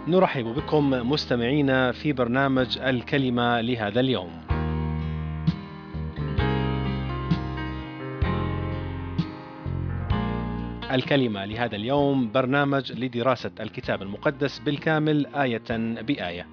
نرحب بكم مستمعينا في برنامج الكلمة لهذا اليوم. الكلمة لهذا اليوم برنامج لدراسة الكتاب المقدس بالكامل آية بآية.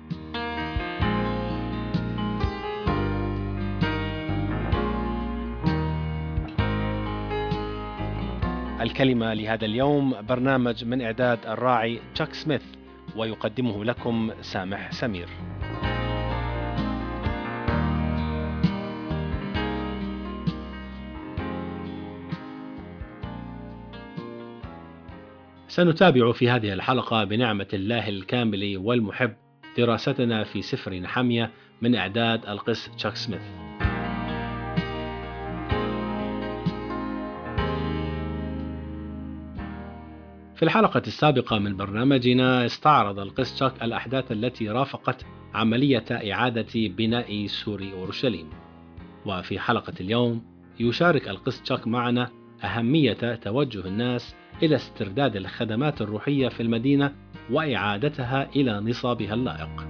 الكلمة لهذا اليوم برنامج من إعداد الراعي تشاك سميث، ويقدمه لكم سامح سمير. سنتابع في هذه الحلقة بنعمة الله الكامل والمحب دراستنا في سفر نحمية من إعداد القس تشاك سميث. في الحلقة السابقة من برنامجنا استعرض القس تشاك الأحداث التي رافقت عملية إعادة بناء سور أورشليم، وفي حلقة اليوم يشارك القس تشاك معنا أهمية توجه الناس إلى استرداد الخدمات الروحية في المدينة وإعادتها إلى نصابها اللائق.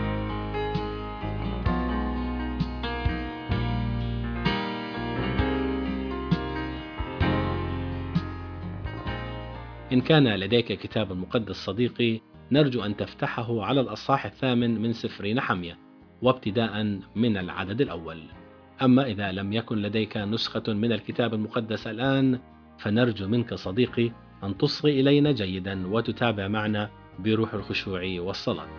إن كان لديك كتاب مقدس صديقي، نرجو أن تفتحه على الأصحاح 8 من سفر نحمية، وابتداء من العدد الأول. أما إذا لم يكن لديك نسخة من الكتاب المقدس الآن، فنرجو منك صديقي أن تصغي إلينا جيدا وتتابع معنا بروح الخشوع والصلاة.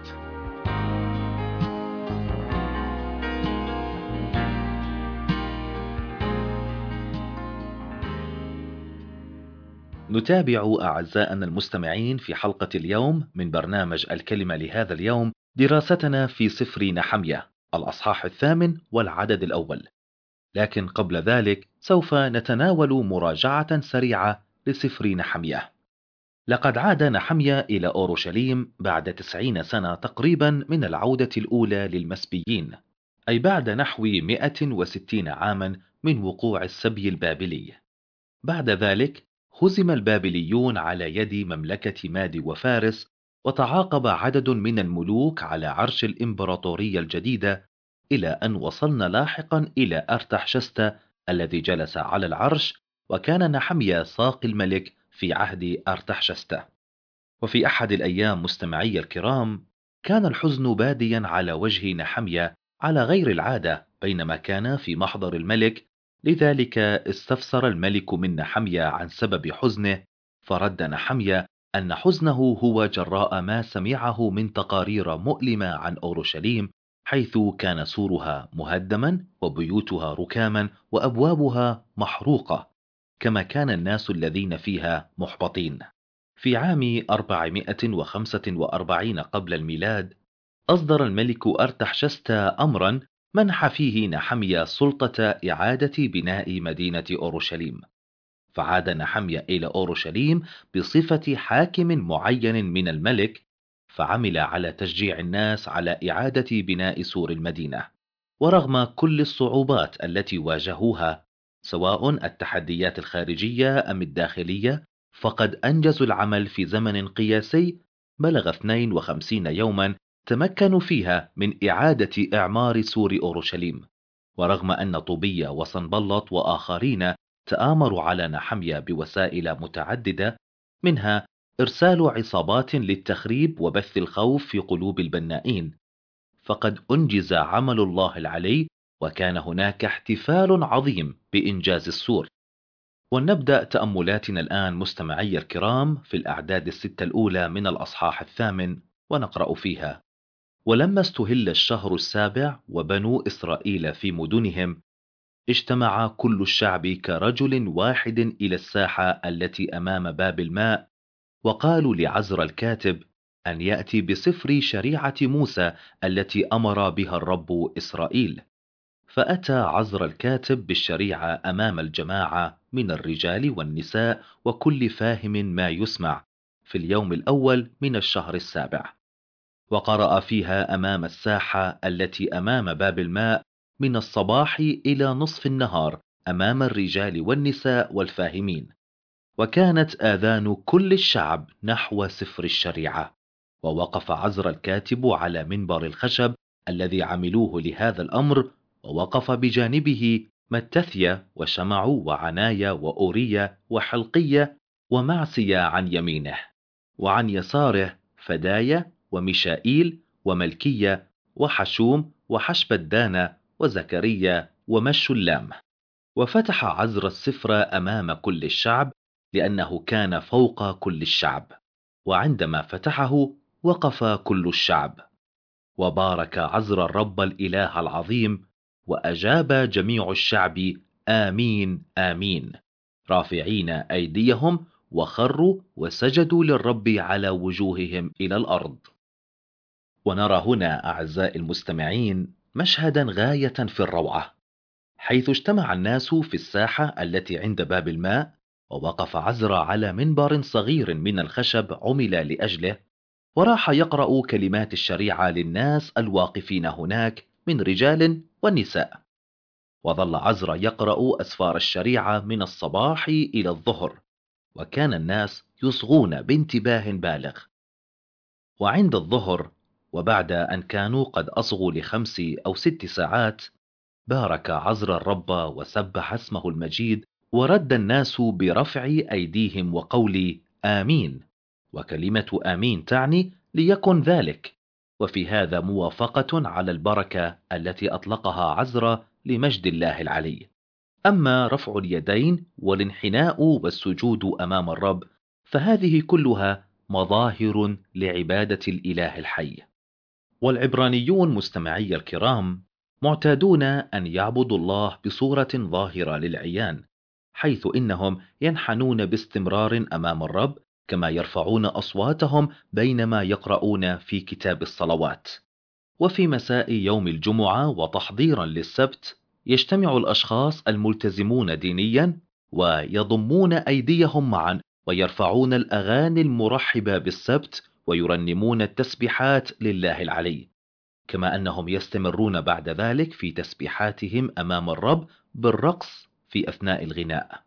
نتابع أعزائنا المستمعين في حلقة اليوم من برنامج الكلمة لهذا اليوم دراستنا في سفر نحمية الأصحاح 8 والعدد الأول. لكن قبل ذلك سوف نتناول مراجعة سريعة لسفر نحمية. لقد عاد نحمية إلى أورشليم بعد 90 سنة تقريبا من العودة الأولى للمسبيين، أي بعد نحو 160 عاما من وقوع السبي البابلي. بعد ذلك هزم البابليون على يد مملكة ماد وفارس، وتعاقب عدد من الملوك على عرش الإمبراطورية الجديدة، إلى أن وصلنا لاحقا إلى أرتحشست الذي جلس على العرش، وكان نحمية ساقي الملك في عهد أرتحشست. وفي أحد الأيام مستمعي الكرام، كان الحزن باديا على وجه نحمية على غير العادة بينما كان في محضر الملك. لذلك استفسر الملك من نحمية عن سبب حزنه، فرد نحمية أن حزنه هو جراء ما سمعه من تقارير مؤلمة عن أورشليم، حيث كان سورها مهدما وبيوتها ركاما وأبوابها محروقة، كما كان الناس الذين فيها محبطين. في عام 445 قبل الميلاد أصدر الملك أرتحشست أمرا منح فيه نحمية سلطة إعادة بناء مدينة أورشليم. فعاد نحمية إلى أورشليم بصفة حاكم معين من الملك، فعمل على تشجيع الناس على إعادة بناء سور المدينة. ورغم كل الصعوبات التي واجهوها، سواء التحديات الخارجية أم الداخلية، فقد أنجزوا العمل في زمن قياسي بلغ 52 يوما تمكنوا فيها من إعادة إعمار سور أورشليم. ورغم أن طوبية وصنبلط وآخرين تآمروا على نحمية بوسائل متعددة، منها إرسال عصابات للتخريب وبث الخوف في قلوب البنائين، فقد أنجز عمل الله العلي، وكان هناك احتفال عظيم بإنجاز السور. ولنبدأ تأملاتنا الآن مستمعي الكرام في الأعداد الستة الأولى من الأصحاح 8، ونقرأ فيها: ولما استهل الشهر السابع وبنو إسرائيل في مدنهم، اجتمع كل الشعب كرجل واحد إلى الساحة التي أمام باب الماء، وقالوا لعزر الكاتب أن يأتي بسفر شريعة موسى التي أمر بها الرب إسرائيل. فأتى عزر الكاتب بالشريعة أمام الجماعة من الرجال والنساء وكل فاهم ما يسمع في اليوم الأول من الشهر السابع، وقرأ فيها أمام الساحة التي أمام باب الماء من الصباح إلى نصف النهار أمام الرجال والنساء والفاهمين. وكانت آذان كل الشعب نحو سفر الشريعة، ووقف عزرا الكاتب على منبر الخشب الذي عملوه لهذا الأمر، ووقف بجانبه متثيا وشمع وعنايا وأوريا وحلقية ومعسية عن يمينه، وعن يساره فدايا وميشائيل وملكية وحشوم وحشبدانة وزكريا ومشلام. وفتح عزرا السفر أمام كل الشعب لأنه كان فوق كل الشعب، وعندما فتحه وقف كل الشعب. وبارك عزرا الرب الإله العظيم، وأجاب جميع الشعب آمين آمين، رافعين أيديهم، وخروا وسجدوا للرب على وجوههم إلى الأرض. ونرى هنا أعزائي المستمعين مشهدا غاية في الروعة، حيث اجتمع الناس في الساحة التي عند باب الماء، ووقف عزرا على منبر صغير من الخشب عمل لأجله، وراح يقرأ كلمات الشريعة للناس الواقفين هناك من رجال ونساء. وظل عزرا يقرأ أسفار الشريعة من الصباح إلى الظهر، وكان الناس يصغون بانتباه بالغ. وعند الظهر، وبعد أن كانوا قد أصغوا ل5 أو 6 ساعات، بارك عزرا الرب وسبح اسمه المجيد، ورد الناس برفع أيديهم وقول آمين. وكلمة آمين تعني ليكن ذلك، وفي هذا موافقة على البركة التي أطلقها عزرا لمجد الله العلي. أما رفع اليدين والانحناء والسجود أمام الرب، فهذه كلها مظاهر لعبادة الإله الحي. والعبرانيون مستمعي الكرام معتادون أن يعبدوا الله بصورة ظاهرة للعيان، حيث إنهم ينحنون باستمرار أمام الرب، كما يرفعون أصواتهم بينما يقرؤون في كتاب الصلوات. وفي مساء يوم الجمعة وتحضيرا للسبت، يجتمع الأشخاص الملتزمون دينيا ويضمون أيديهم معا، ويرفعون الأغاني المرحبة بالسبت، ويرنمون التسبيحات لله العلي، كما أنهم يستمرون بعد ذلك في تسبيحاتهم أمام الرب بالرقص في أثناء الغناء.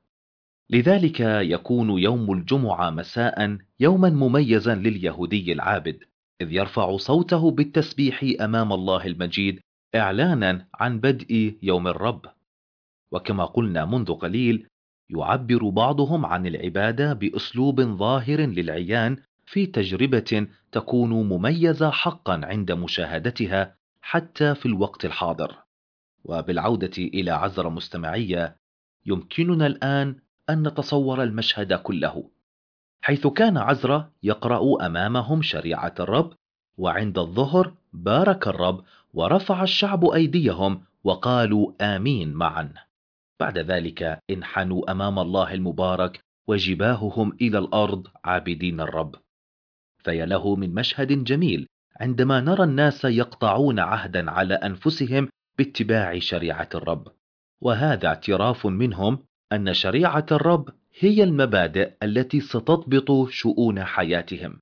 لذلك يكون يوم الجمعة مساء يوما مميزا لليهودي العابد، إذ يرفع صوته بالتسبيح أمام الله المجيد إعلانا عن بدء يوم الرب. وكما قلنا منذ قليل، يعبر بعضهم عن العبادة بأسلوب ظاهر للعيان في تجربة تكون مميزة حقا عند مشاهدتها حتى في الوقت الحاضر. وبالعودة إلى عزرا مستمعية، يمكننا الآن أن نتصور المشهد كله، حيث كان عزرا يقرأ أمامهم شريعة الرب، وعند الظهر بارك الرب ورفع الشعب أيديهم وقالوا آمين معا. بعد ذلك انحنوا أمام الله المبارك وجباههم إلى الأرض عابدين الرب. فيا له من مشهد جميل عندما نرى الناس يقطعون عهدا على أنفسهم باتباع شريعة الرب، وهذا اعتراف منهم أن شريعة الرب هي المبادئ التي ستضبط شؤون حياتهم.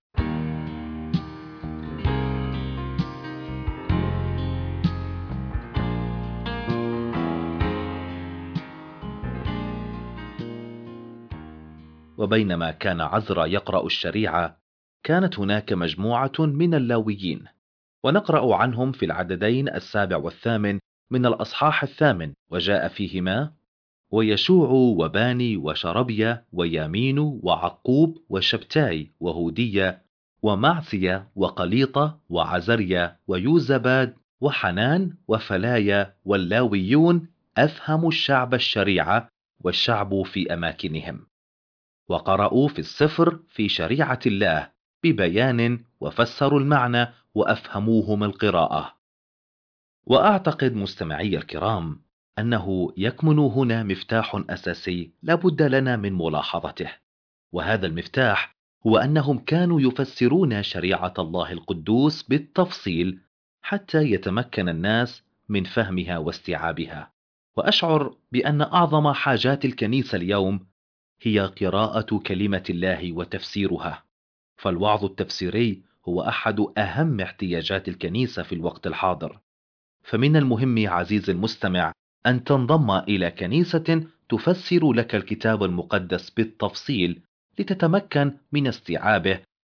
وبينما كان عزرا يقرأ الشريعة، كانت هناك مجموعة من اللاويين، ونقرأ عنهم في العددين 7 و8 من الأصحاح 8، وجاء فيهما: ويشوع وباني وشربيا ويامين وعقوب وشبتاي وهودية ومعسية وقليطة وعزريا ويوزباد وحنان وفلايا، واللاويون أفهموا الشعب الشريعة والشعب في أماكنهم، وقرأوا في السفر في شريعة الله ببيان، وفسروا المعنى وأفهموهم القراءة. وأعتقد مستمعي الكرام أنه يكمن هنا مفتاح أساسي لابد لنا من ملاحظته، وهذا المفتاح هو أنهم كانوا يفسرون شريعة الله القدوس بالتفصيل حتى يتمكن الناس من فهمها واستيعابها. وأشعر بأن أعظم حاجات الكنيسة اليوم هي قراءة كلمة الله وتفسيرها، فالوعظ التفسيري هو أحد أهم احتياجات الكنيسة في الوقت الحاضر. فمن المهم عزيزي المستمع أن تنضم إلى كنيسة تفسر لك الكتاب المقدس بالتفصيل، لتتمكن من استيعابه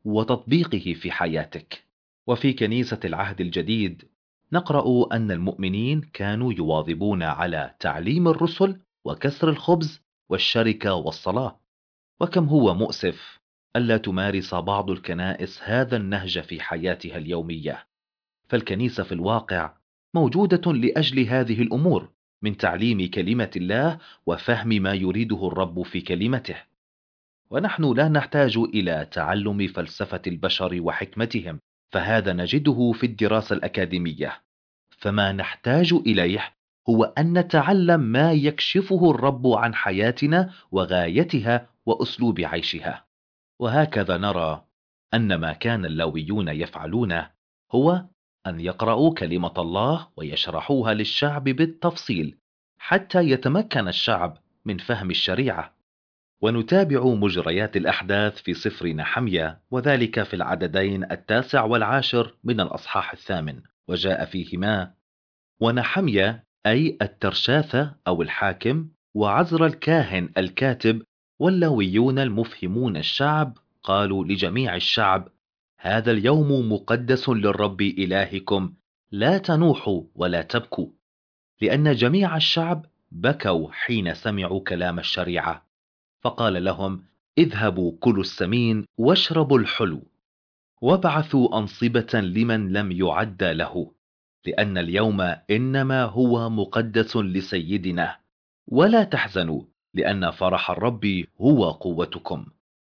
وتطبيقه في حياتك. وفي كنيسة العهد الجديد نقرأ أن المؤمنين كانوا يواظبون على تعليم الرسل وكسر الخبز والشركة والصلاة. وكم هو مؤسف ألا تمارس بعض الكنائس هذا النهج في حياتها اليومية. فالكنيسة في الواقع موجودة لأجل هذه الأمور، من تعليم كلمة الله وفهم ما يريده الرب في كلمته. ونحن لا نحتاج إلى تعلم فلسفة البشر وحكمتهم، فهذا نجده في الدراسة الأكاديمية. فما نحتاج إليه هو أن نتعلم ما يكشفه الرب عن حياتنا وغايتها وأسلوب عيشها. وهكذا نرى أن ما كان اللاويون يفعلونه هو أن يقرأوا كلمة الله ويشرحوها للشعب بالتفصيل حتى يتمكن الشعب من فهم الشريعة. ونتابع مجريات الأحداث في سفر نحميا، وذلك في العددين 19 من الأصحاح 8، وجاء فيهما: ونحميا أي الترشاثة أو الحاكم، وعزر الكاهن الكاتب، واللاويون المفهمون الشعب، قالوا لجميع الشعب: هذا اليوم مقدس للرب إلهكم، لا تنوحوا ولا تبكوا. لأن جميع الشعب بكوا حين سمعوا كلام الشريعة. فقال لهم: اذهبوا كلوا السمين واشربوا الحلو، وابعثوا أنصبة لمن لم يعد له، لأن اليوم إنما هو مقدس لسيدنا. ولا تحزنوا، لأن فرح الرب هو قوتكم.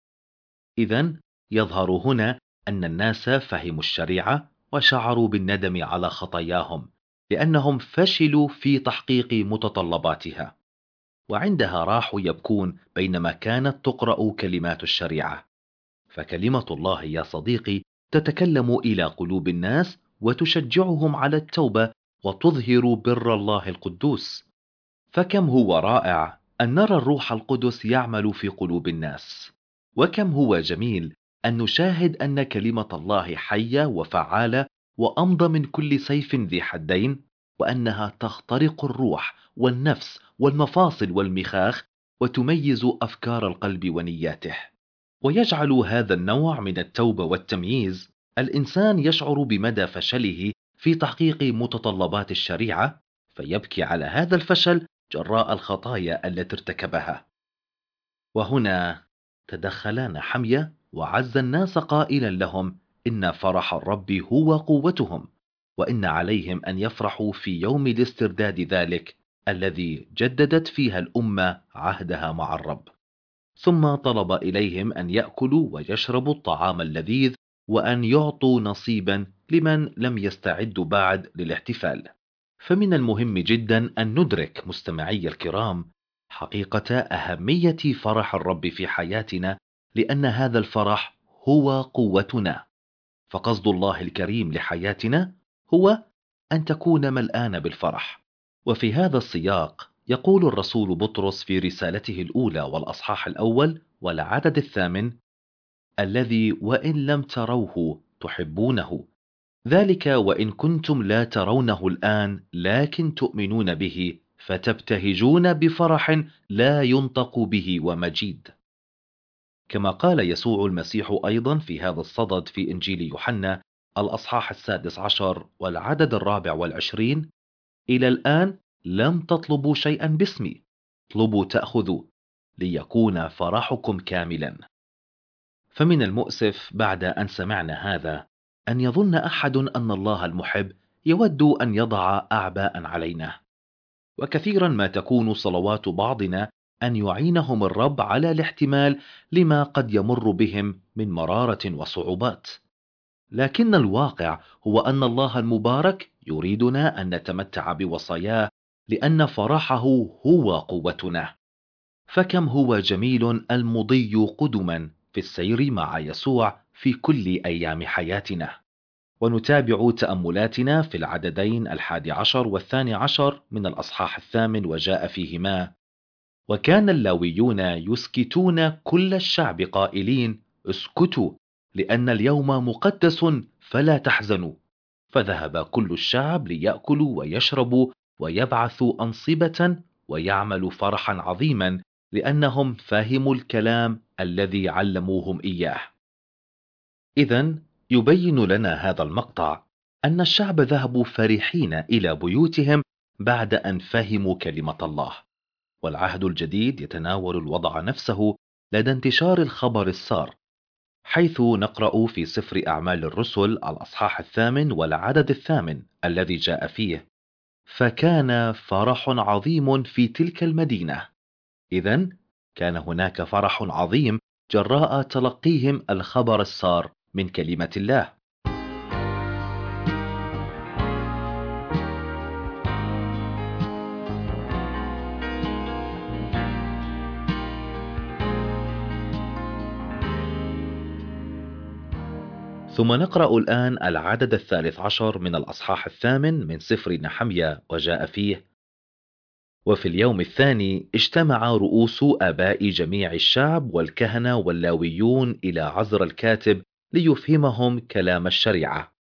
إذن يظهر هنا أن الناس فهموا الشريعة وشعروا بالندم على خطاياهم، لأنهم فشلوا في تحقيق متطلباتها، وعندها راحوا يبكون بينما كانت تقرأ كلمات الشريعة. فكلمة الله يا صديقي تتكلم إلى قلوب الناس وتشجعهم على التوبة وتظهر بر الله القدوس. فكم هو رائع أن نرى الروح القدس يعمل في قلوب الناس، وكم هو جميل أن نشاهد أن كلمة الله حية وفعالة وأمضى من كل سيف ذي حدين، وأنها تخترق الروح والنفس والمفاصل والمخاخ وتميز أفكار القلب ونياته. ويجعل هذا النوع من التوبة والتمييز الإنسان يشعر بمدى فشله في تحقيق متطلبات الشريعة، فيبكي على هذا الفشل جراء الخطايا التي ارتكبها. وهنا تدخل نحميا وعز الناس قائلا لهم: إن فرح الرب هو قوتهم، وإن عليهم أن يفرحوا في يوم الاسترداد ذلك الذي جددت فيها الأمة عهدها مع الرب. ثم طلب إليهم أن يأكلوا ويشربوا الطعام اللذيذ، وأن يعطوا نصيبا لمن لم يستعدوا بعد للاحتفال. فمن المهم جدا أن ندرك مستمعي الكرام حقيقة أهمية فرح الرب في حياتنا، لأن هذا الفرح هو قوتنا. فقصد الله الكريم لحياتنا هو أن تكون ملآن بالفرح. وفي هذا السياق يقول الرسول بطرس في رسالته الأولى والأصحاح الأول والعدد 8: الذي وإن لم تروه تحبونه، ذلك وإن كنتم لا ترونه الآن لكن تؤمنون به، فتبتهجون بفرح لا ينطق به ومجيد. كما قال يسوع المسيح أيضا في هذا الصدد في إنجيل يوحنا الأصحاح 16 والعدد 24: إلى الآن لم تطلبوا شيئا باسمي، اطلبوا تأخذوا، ليكون فرحكم كاملا. فمن المؤسف بعد أن سمعنا هذا أن يظن أحد أن الله المحب يود أن يضع أعباء علينا. وكثيرا ما تكون صلوات بعضنا أن يعينهم الرب على الاحتمال لما قد يمر بهم من مرارة وصعوبات، لكن الواقع هو أن الله المبارك يريدنا أن نتمتع بوصاياه، لأن فرحه هو قوتنا. فكم هو جميل المضي قدما في السير مع يسوع في كل أيام حياتنا. ونتابع تأملاتنا في العددين 11 و12 من الأصحاح 8، وجاء فيهما: وكان اللاويون يسكتون كل الشعب قائلين: اسكتوا، لأن اليوم مقدس فلا تحزنوا. فذهب كل الشعب ليأكلوا ويشربوا ويبعثوا أنصبة ويعملوا فرحا عظيما، لأنهم فهموا الكلام الذي علموهم إياه. إذن يبين لنا هذا المقطع أن الشعب ذهبوا فرحين إلى بيوتهم بعد أن فهموا كلمة الله. والعهد الجديد يتناول الوضع نفسه لدى انتشار الخبر السار، حيث نقرأ في سفر أعمال الرسل الأصحاح 8 والعدد 8 الذي جاء فيه: فكان فرح عظيم في تلك المدينة. إذن كان هناك فرح عظيم جراء تلقيهم الخبر السار من كلمة الله. ثم نقرأ الآن العدد 13 من الأصحاح 8 من سفر نحميا، وجاء فيه: وفي اليوم الثاني اجتمع رؤوس آباء جميع الشعب والكهنة واللاويون إلى عزر الكاتب ليفهمهم كلام الشريعة.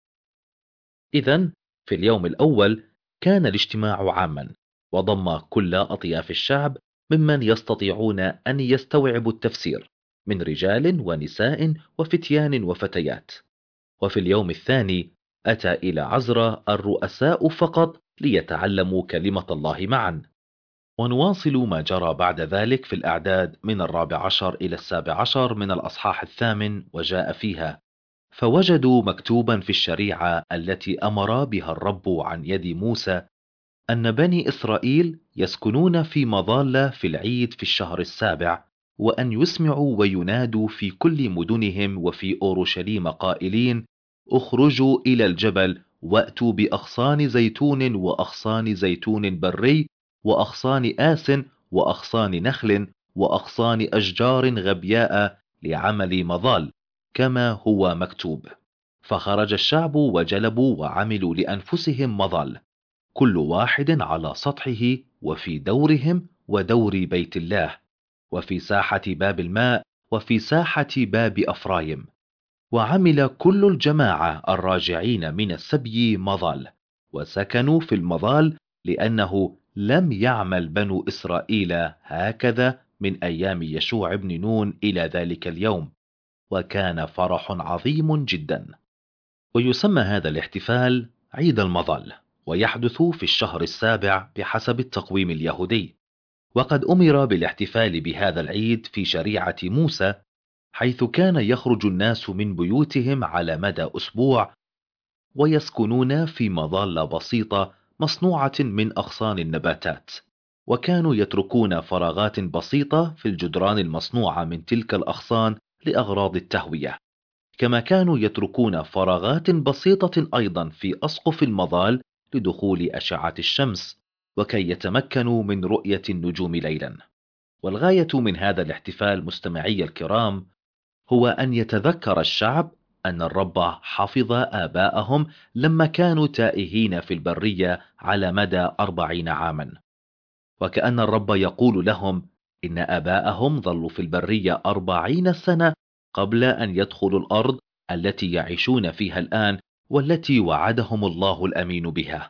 إذن في اليوم الأول كان الاجتماع عاما، وضم كل أطياف الشعب ممن يستطيعون أن يستوعبوا التفسير، من رجال ونساء وفتيان وفتيات. وفي اليوم الثاني أتى إلى عزرا الرؤساء فقط ليتعلموا كلمة الله معا. ونواصل ما جرى بعد ذلك في الأعداد من 14 إلى 17 من الأصحاح 8، وجاء فيها: فوجدوا مكتوبا في الشريعة التي أمر بها الرب عن يد موسى أن بني إسرائيل يسكنون في مظلة في العيد في الشهر السابع، وأن يسمعوا وينادوا في كل مدنهم وفي أورشليم قائلين: اخرجوا إلى الجبل وأتوا بأغصان زيتون وأغصان زيتون بري وأغصان آس وأغصان نخل وأغصان أشجار غبياء لعمل مظال كما هو مكتوب. فخرج الشعب وجلبوا وعملوا لأنفسهم مظل، كل واحد على سطحه وفي دورهم ودور بيت الله، وفي ساحة باب الماء وفي ساحة باب أفرايم. وعمل كل الجماعة الراجعين من السبي مظال، وسكنوا في المظال، لأنه لم يعمل بنو إسرائيل هكذا من أيام يشوع بن نون إلى ذلك اليوم، وكان فرح عظيم جدا. ويسمى هذا الاحتفال عيد المظل، ويحدث في الشهر السابع بحسب التقويم اليهودي. وقد أمر بالاحتفال بهذا العيد في شريعة موسى، حيث كان يخرج الناس من بيوتهم على مدى أسبوع ويسكنون في مظلة بسيطة مصنوعة من أغصان النباتات، وكانوا يتركون فراغات بسيطة في الجدران المصنوعة من تلك الأغصان لأغراض التهوية، كما كانوا يتركون فراغات بسيطة أيضا في أسقف المظال لدخول أشعة الشمس، وكي يتمكنوا من رؤية النجوم ليلا. والغاية من هذا الاحتفال مستمعي الكرام هو أن يتذكر الشعب أن الرب حفظ آباءهم لما كانوا تائهين في البرية على مدى 40 عاما، وكأن الرب يقول لهم إن آباءهم ظلوا في البرية 40 سنة قبل أن يدخلوا الأرض التي يعيشون فيها الآن، والتي وعدهم الله الأمين بها.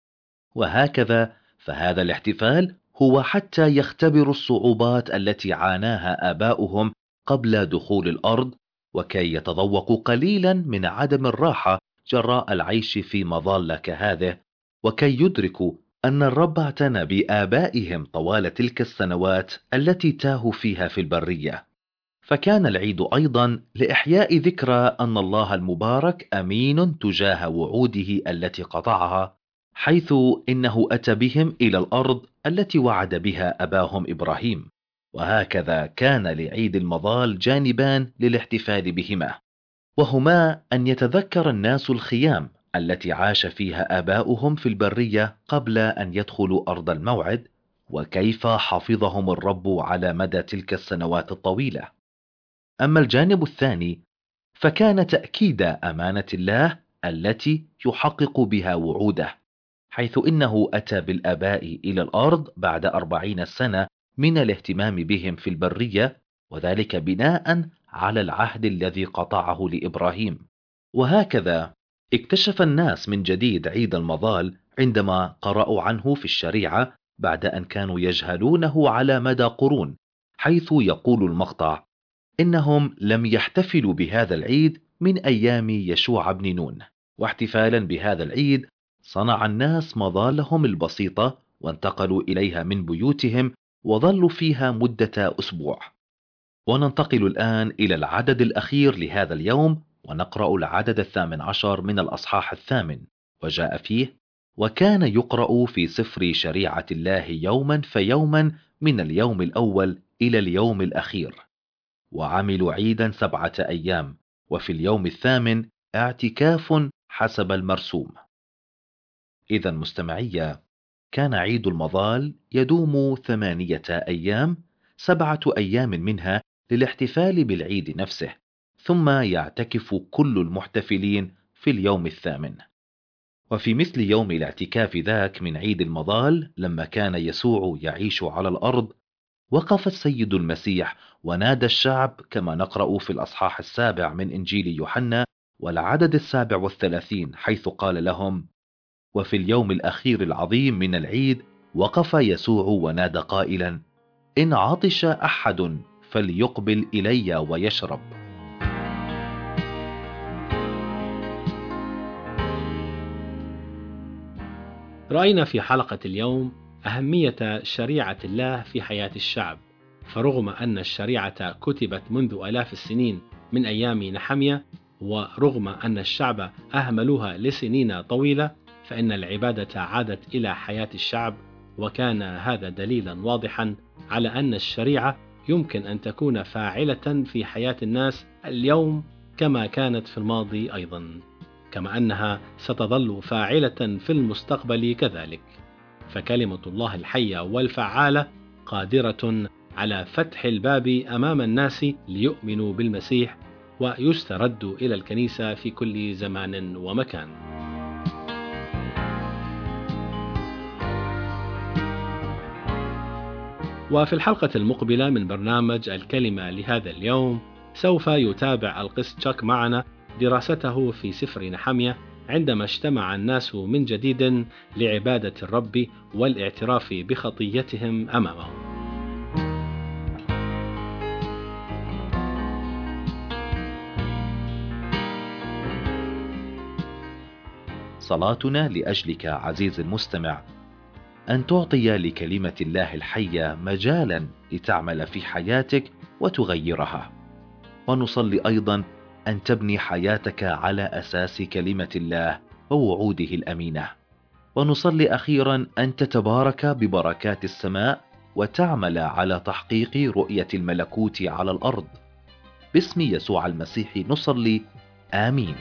وهكذا فهذا الاحتفال هو حتى يختبروا الصعوبات التي عاناها آباؤهم قبل دخول الأرض، وكي يتذوقوا قليلا من عدم الراحة جراء العيش في مظلة كهذه، وكي يدركوا أن الرب اعتنى بآبائهم طوال تلك السنوات التي تاهوا فيها في البرية. فكان العيد أيضا لإحياء ذكرى أن الله المبارك أمين تجاه وعوده التي قطعها، حيث إنه أتى بهم إلى الأرض التي وعد بها أباهم إبراهيم. وهكذا كان لعيد المظال جانبان للاحتفال بهما، وهما أن يتذكر الناس الخيام التي عاش فيها آباؤهم في البرية قبل أن يدخلوا أرض الموعد، وكيف حفظهم الرب على مدى تلك السنوات الطويلة. أما الجانب الثاني فكان تأكيد أمانة الله التي يحقق بها وعوده، حيث إنه أتى بالآباء إلى الأرض بعد 40 سنة من الاهتمام بهم في البرية، وذلك بناء على العهد الذي قطعه لإبراهيم. وهكذا اكتشف الناس من جديد عيد المظال عندما قرأوا عنه في الشريعة بعد أن كانوا يجهلونه على مدى قرون، حيث يقول المقطع: إنهم لم يحتفلوا بهذا العيد من أيام يشوع بن نون. واحتفالا بهذا العيد صنع الناس مظالهم البسيطة وانتقلوا إليها من بيوتهم وظلوا فيها مدة أسبوع. وننتقل الآن إلى العدد الأخير لهذا اليوم، ونقرأ العدد 18 من الأصحاح 8. وجاء فيه: وكان يقرأ في سفر شريعة الله يوما فيوما من اليوم الأول إلى اليوم الأخير. وعملوا عيدا 7 أيام، وفي اليوم الثامن اعتكاف حسب المرسوم. إذا مستمعي، كان عيد المظال يدوم 8 أيام، 7 أيام منها للاحتفال بالعيد نفسه، ثم يعتكف كل المحتفلين في اليوم الثامن. وفي مثل يوم الاعتكاف ذاك من عيد المظال، لما كان يسوع يعيش على الأرض، وقف السيد المسيح ونادى الشعب كما نقرأ في الأصحاح 7 من إنجيل يوحنا والعدد 37، حيث قال لهم: وفي اليوم الأخير العظيم من العيد وقف يسوع ونادى قائلا: إن عطش أحد فليقبل إلي ويشرب. رأينا في حلقة اليوم أهمية شريعة الله في حياة الشعب، فرغم أن الشريعة كتبت منذ آلاف السنين من أيام نحمية، ورغم أن الشعب أهملوها لسنين طويلة، فإن العبادة عادت إلى حياة الشعب، وكان هذا دليلا واضحا على أن الشريعة يمكن أن تكون فاعلة في حياة الناس اليوم كما كانت في الماضي أيضا، كما أنها ستظل فاعلة في المستقبل كذلك. فكلمة الله الحية والفعالة قادرة على فتح الباب أمام الناس ليؤمنوا بالمسيح ويستردوا إلى الكنيسة في كل زمان ومكان. وفي الحلقة المقبلة من برنامج الكلمة لهذا اليوم سوف يتابع القس تشاك معنا دراسته في سفر نحمية، عندما اجتمع الناس من جديد لعبادة الرب والاعتراف بخطيتهم أمامه. صلاتنا لأجلك عزيز المستمع أن تعطي لكلمة الله الحية مجالا لتعمل في حياتك وتغيرها. ونصلي أيضا أن تبني حياتك على أساس كلمة الله ووعوده الأمينة. ونصلي أخيرا أن تتبارك ببركات السماء وتعمل على تحقيق رؤية الملكوت على الأرض. باسم يسوع المسيح نصلي، آمين.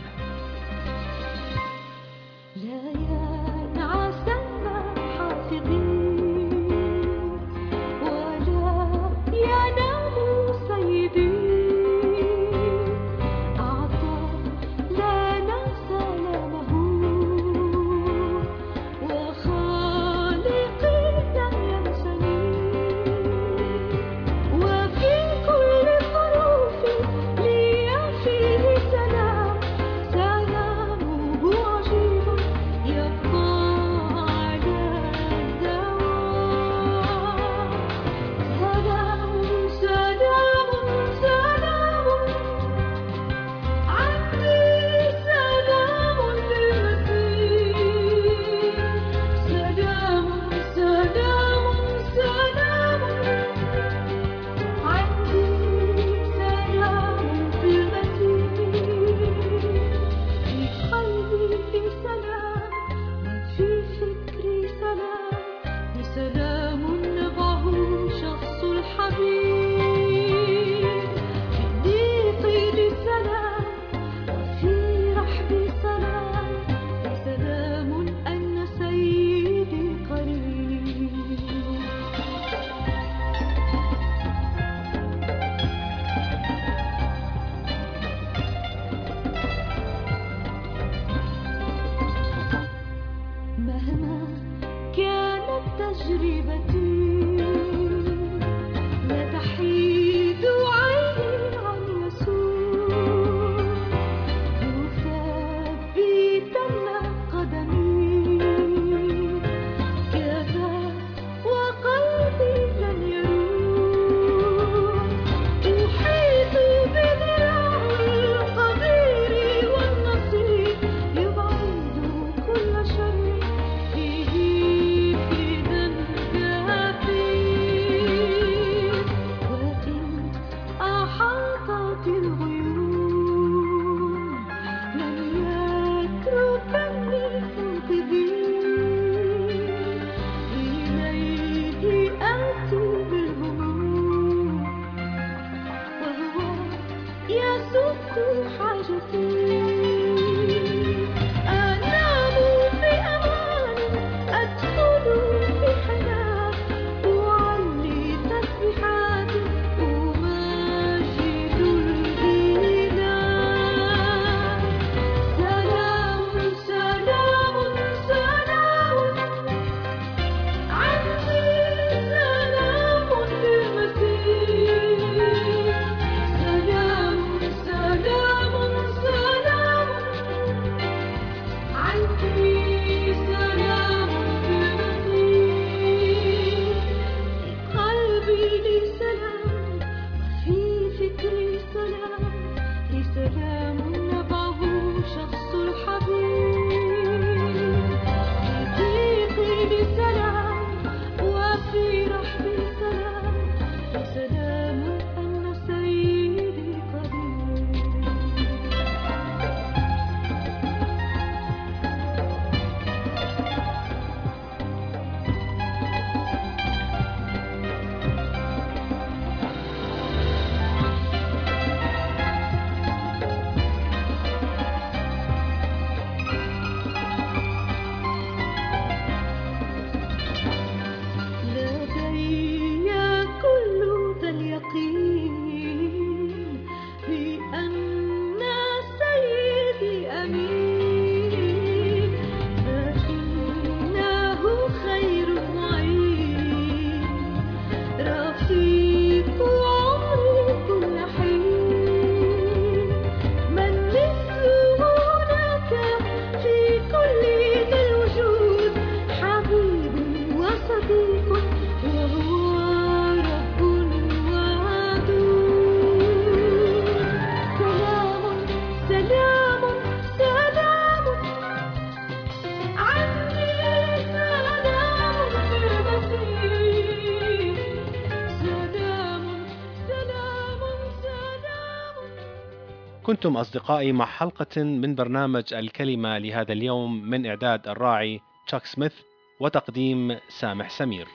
كنتم أصدقائي مع حلقة من برنامج الكلمة لهذا اليوم من إعداد الراعي تشاك سميث وتقديم سامح سمير.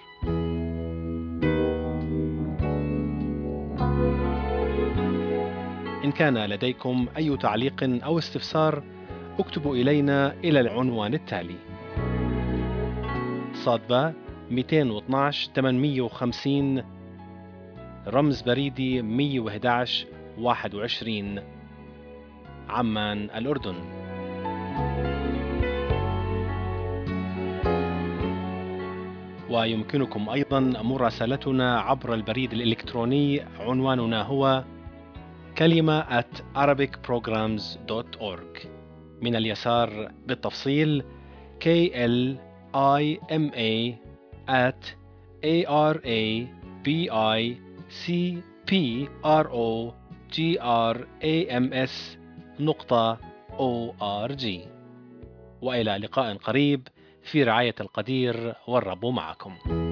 إن كان لديكم أي تعليق أو استفسار اكتبوا إلينا إلى العنوان التالي: صادبة 212 850 رمز بريدي 111 21 عمان الأردن. ويمكنكم أيضا مراسلتنا عبر البريد الإلكتروني، عنواننا هو كلمة @arabicprograms.org. من اليسار بالتفصيل klima@arabicprograms.org. وإلى لقاء قريب في رعاية القدير، والرب معكم.